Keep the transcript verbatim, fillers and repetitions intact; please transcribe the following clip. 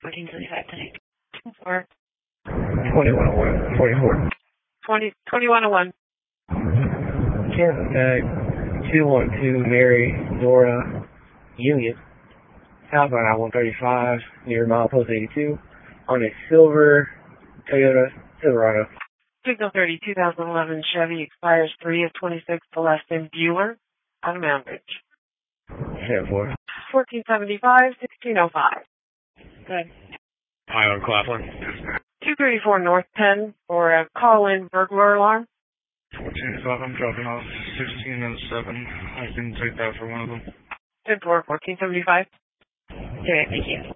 fourteen seventy-five, tonight. Or twenty-one oh one, forty-four. twenty, twenty-one oh one. Contact two one two Mary Dora Union, southbound I one thirty-five, near milepost eighty-two, on a silver Toyota Silverado. Signal thirty, two thousand eleven Chevy, expires three of twenty-six, the last name Bueller, out of Mountain Ridge. ten four. fourteen seventy-five, sixteen oh five. Good. Highland Claflin. two thirty-four North ten for a call-in burglar alarm. fourteen seven, dropping off sixteen oh seven. I can take that for one of them. ten four, fourteen seventy-five. Okay, thank you.